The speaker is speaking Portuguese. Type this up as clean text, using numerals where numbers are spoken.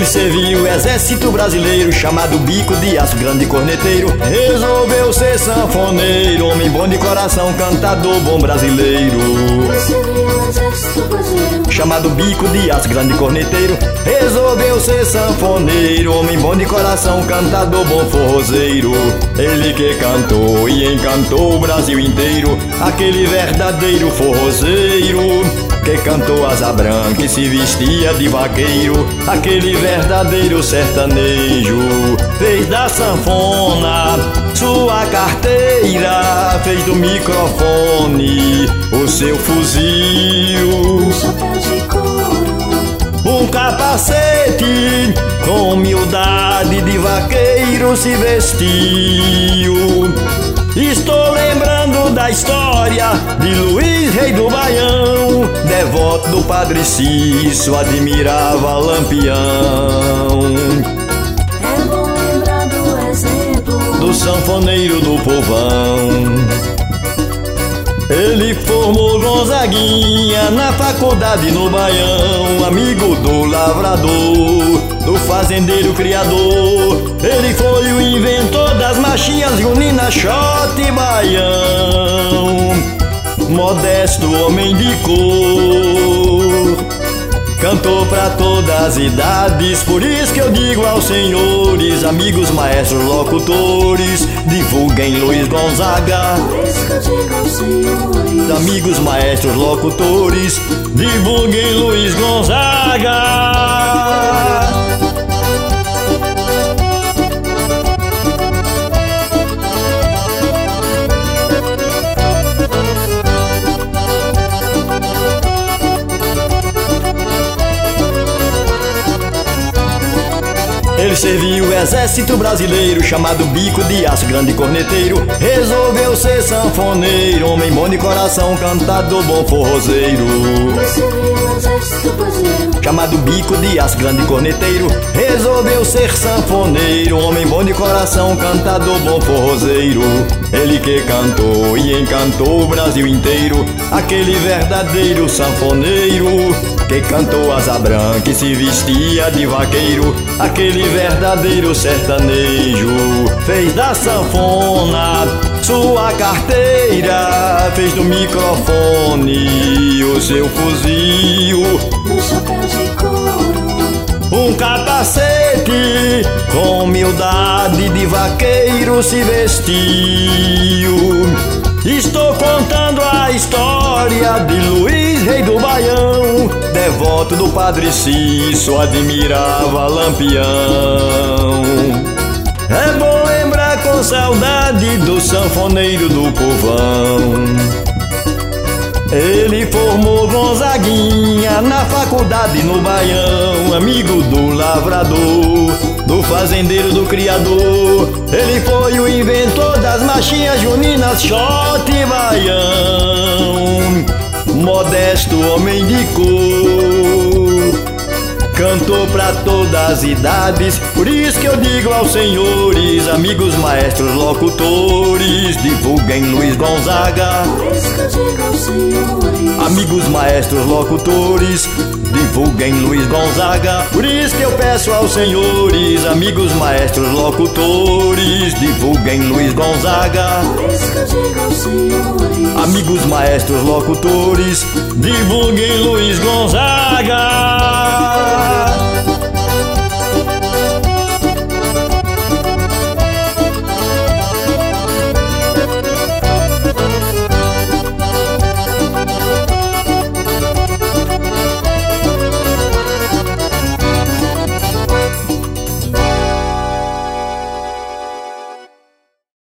Ele serviu o exército brasileiro, chamado Bico de Aço, grande corneteiro. Resolveu ser sanfoneiro, homem bom de coração, cantador bom brasileiro. Ele serviu o exército brasileiro, chamado Bico de Aço, grande corneteiro. Resolveu ser sanfoneiro, homem bom de coração, cantador bom forrozeiro. Ele que cantou e encantou o Brasil inteiro, aquele verdadeiro forrozeiro que cantou asa branca e se vestia de vaqueiro, aquele verdadeiro sertanejo. Fez da sanfona sua carteira, fez do microfone o seu fuzil, um chapéu de couro, um capacete, com humildade de vaqueiro se vestiu. Estou lembrando da história de Luiz, rei do Baião, devoto do Padre Cício, admirava Lampião. é bom lembrar do exemplo Do sanfoneiro do povão. Ele formou Gonzaguinha na faculdade no Baião, amigo do lavrador, do fazendeiro criador. Ele foi o inventor das marchinhas juninas, shot e baião. Modesto homem de cor, cantou pra todas as idades, por isso que eu digo aos senhores, amigos, maestros, locutores, divulguem Luiz Gonzaga. por isso que eu digo aos senhores, Amigos, maestros, locutores, divulguem Luiz Gonzaga. Ele serviu o exército brasileiro, chamado Bico de Aço, grande corneteiro. Resolveu ser sanfoneiro, homem bom de coração, cantador bom forrozeiro. ele serviu o exército brasileiro, Chamado Bico de Aço, grande corneteiro. Resolveu ser sanfoneiro, homem bom de coração, cantador bom forrozeiro. Ele que cantou e encantou o Brasil inteiro, aquele verdadeiro sanfoneiro que cantou asa branca e se vestia de vaqueiro, aquele verdadeiro sertanejo. Fez da sanfona sua carteira, fez do microfone o seu fuzil, um chapéu de couro, um capacete, com humildade de vaqueiro se vestiu. Estou contando a história de Luiz, rei do Baião, devoto do Padre Cício, admirava Lampião. É bom lembrar com saudade do sanfoneiro do povão. Ele formou Gonzaguinha na faculdade no Baião, amigo do lavrador, do fazendeiro do criador. Ele foi o inventor das marchinhas juninas, shot e baião. Modesto homem de cor, cantou pra todas as idades, por isso que eu digo aos senhores, amigos, maestros, locutores, divulguem Luiz Gonzaga. por isso que eu digo aos senhores, Amigos, maestros, locutores, divulguem Luiz Gonzaga. Por isso que eu peço aos senhores, amigos, maestros, locutores, divulguem Luiz Gonzaga. por isso que eu digo aos senhores, Amigos, maestros, locutores, divulguem Luiz Gonzaga.